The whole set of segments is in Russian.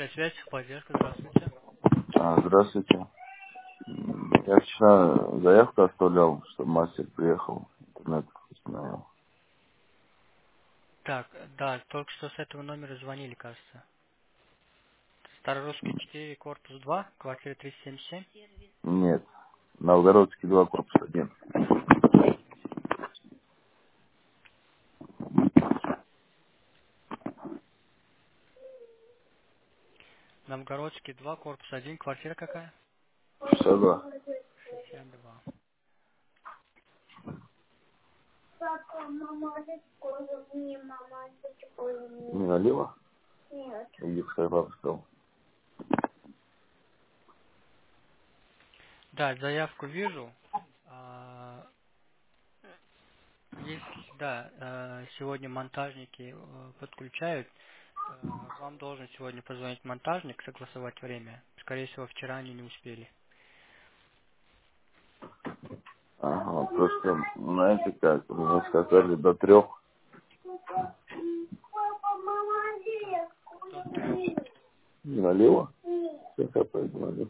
Быстрая связь, поддержка, здравствуйте. Здравствуйте. Я вчера заявку оставлял, чтобы мастер приехал. Интернет установил. Так, да, только что с этого номера звонили, кажется. Старорусский 4, корпус 2, квартира 377. Нет. Новгородский 2, корпус 1. Новгородский 2, корпус 1, квартира какая? 62. 62. Не налево? Иди, пускай папа сказал. Да, заявку вижу. А, Если, да, сегодня монтажники подключают, вам должен сегодня позвонить монтажник, согласовать время. Скорее всего, вчера они не успели. Ага, просто, знаете как, мне сказали до 3. До 3. Не налево? Сейчас я пойду налево.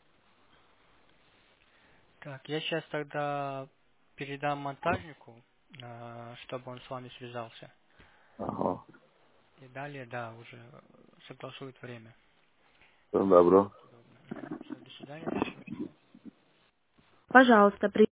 Так, я сейчас тогда передам монтажнику, чтобы он с вами связался. Ага. И далее, да, уже согласует время. Все, добро. Удобно. Все, до свидания. Пожалуйста,